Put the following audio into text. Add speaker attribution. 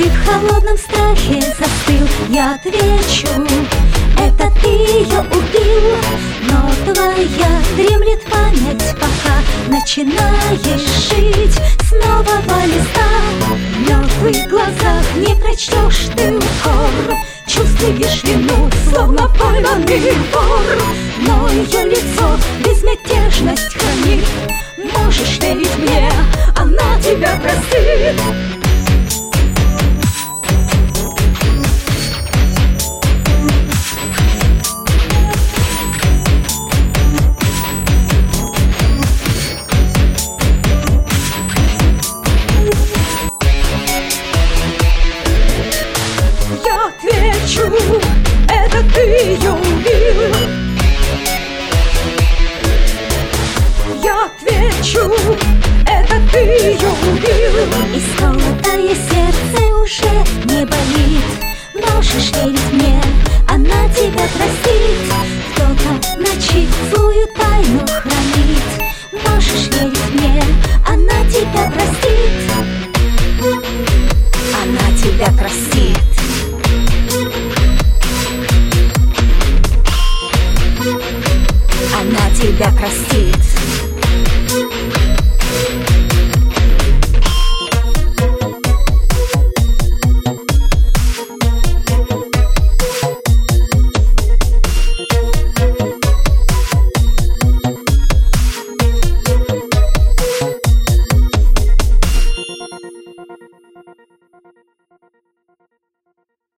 Speaker 1: ты в холодном страхе застыл, я отвечу: это ты ее убил. Но твоя дремлет память, пока начинаешь жить с нового листа. В мертвых глазах не прочтешь ты укор, чувствуешь вину, словно пойманный вор. Но ее лицо безмятежность хранит. Можешь верить мне, она тебя простит. Я отвечу: это ты ее убил. Я отвечу: это ты ее убил. Исколотое сердце уже не болит. Можешь верить мне, она тебя простит. Кто-то в ночи злую тайну хранит. Можешь верить мне, она тебя простит. Она тебя простит. Она тебя простит.